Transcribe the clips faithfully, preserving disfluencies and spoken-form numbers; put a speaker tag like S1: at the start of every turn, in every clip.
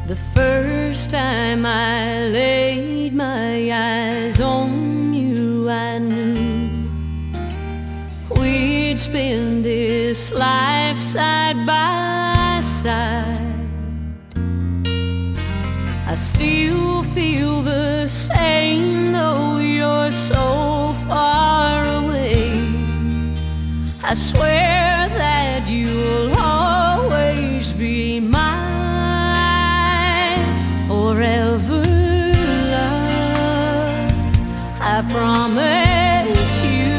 S1: The first time I laid my eyes on you, I knew we'd spend this life side by side. I still feel the same, though you're so far away. I swear that you'll always be mine, forever love, I promise you.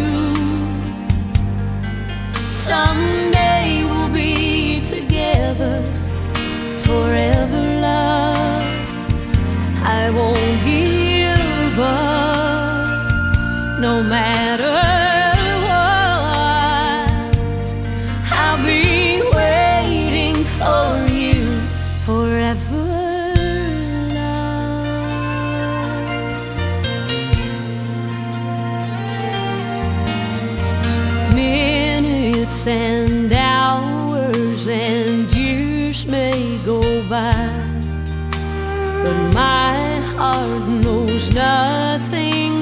S1: Someday we'll be together, forever love, I won't give up, no matter what. I'll be waiting for you, forever love. Minutes and hours and years may go by, but my heart knows nothing